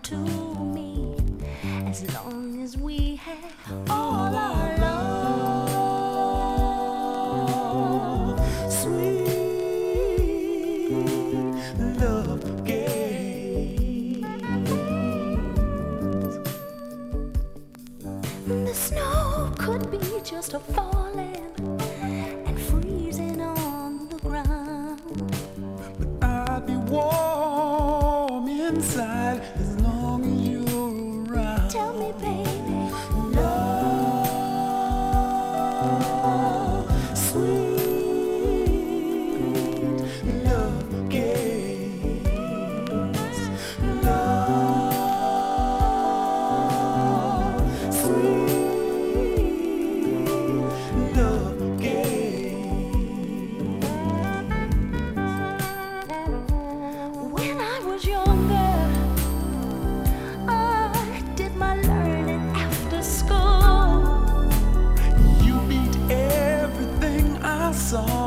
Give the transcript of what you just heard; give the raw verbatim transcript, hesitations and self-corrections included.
to me as long as we had all our love. Sweet love games. The snow could be just a falling and freezing on the ground, but I'd be warm inside as long as you're around. Tell me, baby, love, sweet love games, love, sweet love games. when I was younger, I did my learning after school. You beat everything I saw.